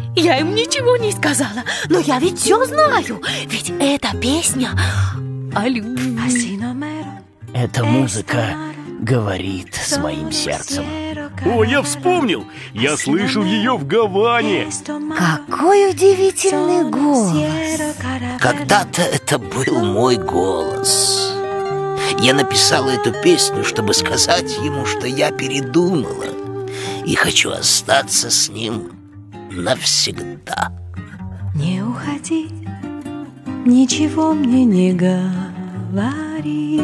Я им ничего не сказала, но я ведь все знаю. Ведь эта песня о любви. Эта музыка говорит с моим сердцем. О, я вспомнил! Я слышал ее в Гаване. Какой удивительный голос! Когда-то это был мой голос. Я написала эту песню, чтобы сказать ему, что я передумала и хочу остаться с ним навсегда. Не уходи, ничего мне не говори,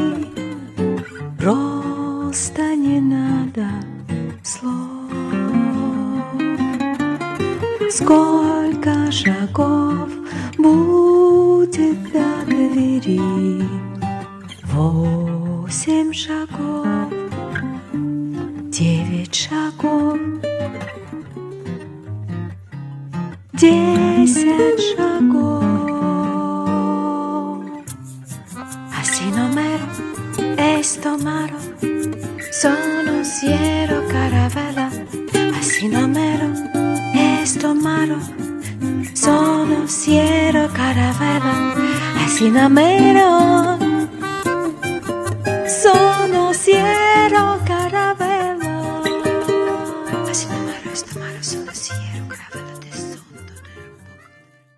просто не надо слов. Сколько шагов будет до двери? 8 шагов, 9 шагов, 10 шагов. Así no mero, esto maro, sono siero caravella. Así no mero, esto maro, sono siero caravella. Así no mero.